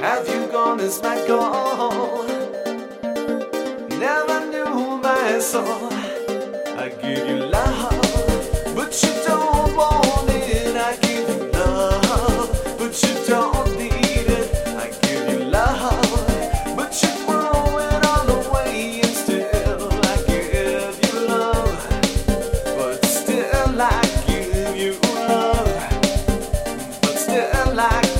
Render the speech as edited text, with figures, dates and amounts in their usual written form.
Have you gone is my goal. Never knew my soul. I give you love, but you don't want it. I give you love, but you don't need it. I give you love, but you throw it all away. And still I give you love, but still I give you love, but still I